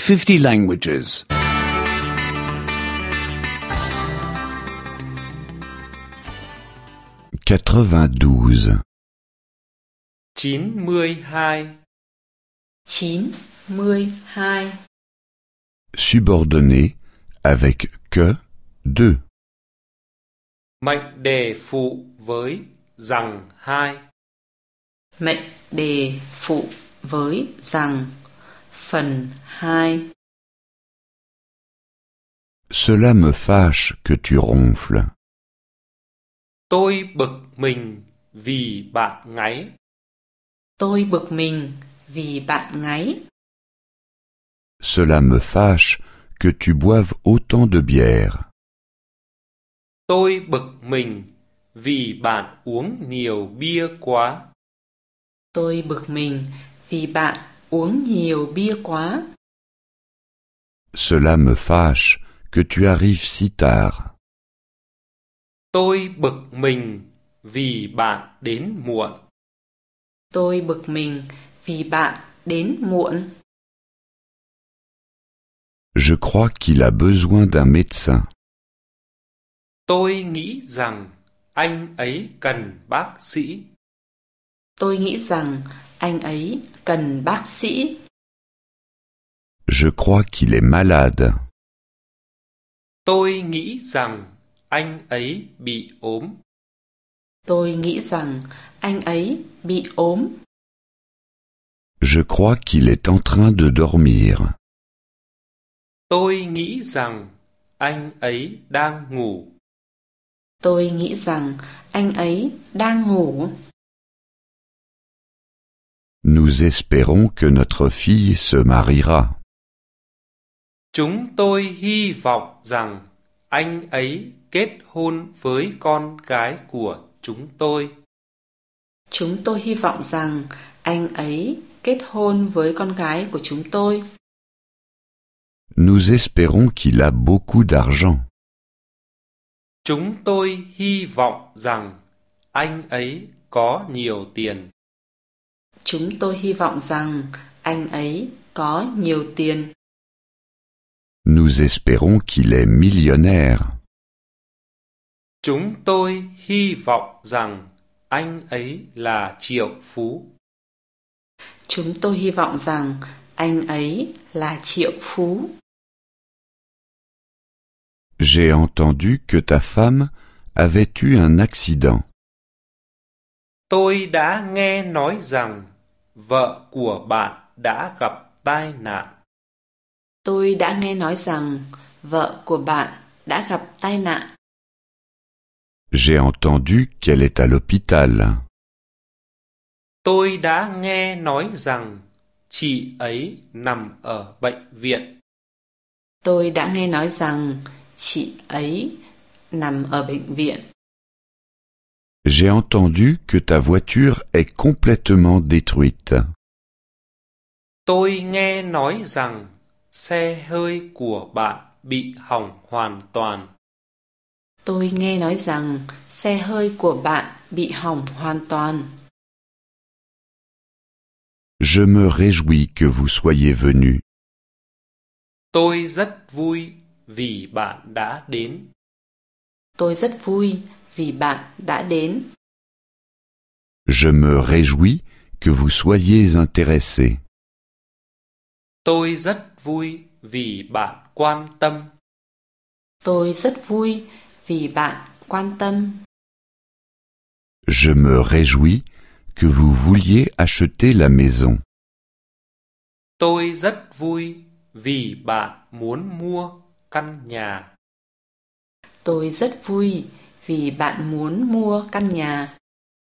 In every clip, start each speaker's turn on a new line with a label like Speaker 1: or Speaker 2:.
Speaker 1: 50 languages.
Speaker 2: 92.
Speaker 3: 92.
Speaker 4: 92.
Speaker 2: Subordonné avec que, de.
Speaker 3: Mệnh đề phụ với rằng hai.
Speaker 4: Mệnh đề phụ với rằng. Phần 2.
Speaker 2: Cela me fâche que tu ronfles.
Speaker 3: Tôi bực mình vì bạn ngáy.
Speaker 4: Tôi bực mình vì bạn ngáy.
Speaker 2: Cela me fâche que tu boives autant de bière.
Speaker 3: Tôi bực mình vì bạn uống nhiều bia quá.
Speaker 4: Tôi bực mình vì bạn uống nhiều bia quá.
Speaker 2: Cela me fâche que tu arrives si tard.
Speaker 3: Tôi bực mình vì bạn đến muộn.
Speaker 4: Tôi bực mình vì bạn đến muộn.
Speaker 2: Je crois qu'il a besoin d'un médecin.
Speaker 3: Tôi nghĩ rằng anh ấy cần bác sĩ.
Speaker 4: Tôi nghĩ rằng anh ấy cần bác sĩ.
Speaker 2: Je crois qu'il est malade.
Speaker 3: Tôi nghĩ rằng anh ấy bị ốm.
Speaker 4: Tôi nghĩ rằng anh ấy bị ốm.
Speaker 2: Je crois qu'il est en train de dormir.
Speaker 3: Tôi nghĩ rằng anh ấy đang ngủ.
Speaker 4: Tôi nghĩ rằng anh ấy đang ngủ.
Speaker 2: Nous espérons que notre fille se mariera.
Speaker 3: Chúng tôi hy vọng rằng anh ấy kết hôn với con gái của chúng tôi.
Speaker 4: Chúng tôi hy vọng rằng anh ấy kết hôn với con gái của chúng tôi.
Speaker 2: Nous espérons qu'il a beaucoup d'argent.
Speaker 3: Chúng tôi hy vọng rằng anh ấy có nhiều tiền.
Speaker 4: Chúng tôi hy vọng rằng anh ấy có nhiều tiền.
Speaker 2: Nous espérons qu'il est millionnaire.
Speaker 3: Chúng tôi hy vọng rằng anh ấy là triệu phú.
Speaker 4: Chúng tôi hy vọng rằng anh ấy là triệu phú.
Speaker 2: J'ai entendu que ta femme avait eu un accident.
Speaker 3: Tôi đã nghe nói rằng vợ của bạn đã gặp tai nạn.
Speaker 4: Tôi đã nghe nói rằng vợ của bạn đã gặp tai nạn.
Speaker 2: J'ai entendu qu'elle est à l'hôpital.
Speaker 3: Tôi đã nghe nói rằng chị ấy nằm ở bệnh viện.
Speaker 4: Tôi đã nghe nói rằng chị ấy nằm ở bệnh viện.
Speaker 2: J'ai entendu que ta voiture est complètement détruite.
Speaker 3: Tôi nghe nói rằng xe hơi của bạn bị hỏng hoàn toàn.
Speaker 4: Tôi nghe nói rằng xe hơi của bạn bị hỏng hoàn toàn.
Speaker 2: Je me réjouis que vous soyez venu.
Speaker 3: Tôi rất vui vì bạn đã đến.
Speaker 4: Tôi rất vui vì bạn đã đến.
Speaker 2: Je me réjouis que vous soyez intéressé.
Speaker 3: Tôi rất vui vì bạn quan tâm.
Speaker 4: Tôi rất vui vì bạn quan tâm.
Speaker 2: Je me réjouis que vous vouliez acheter la maison.
Speaker 3: Tôi rất vui vì bạn muốn mua căn nhà.
Speaker 4: Tôi rất vui vì bạn muốn mua căn nhà.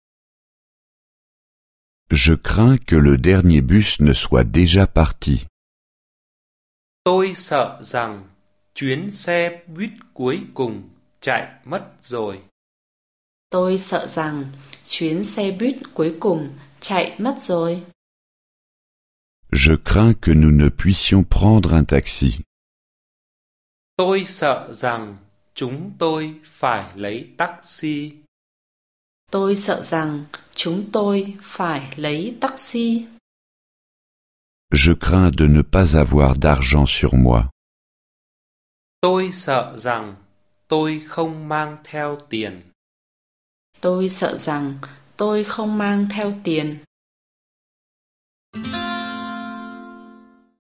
Speaker 2: Je crains que le dernier bus ne soit déjà parti.
Speaker 3: Tôi sợ rằng chuyến xe buýt cuối cùng chạy mất rồi.
Speaker 4: Tôi sợ rằng chuyến xe buýt cuối cùng chạy mất rồi.
Speaker 2: Je crains que nous ne puissions prendre un taxi.
Speaker 3: Tôi sợ rằng chúng tôi phải lấy taxi.
Speaker 4: Tôi sợ rằng chúng tôi phải lấy taxi.
Speaker 2: Je crains de ne pas avoir d'argent sur moi.
Speaker 3: Tôi sợ rằng tôi không mang theo tiền.
Speaker 4: Tôi sợ rằng tôi không mang theo tiền.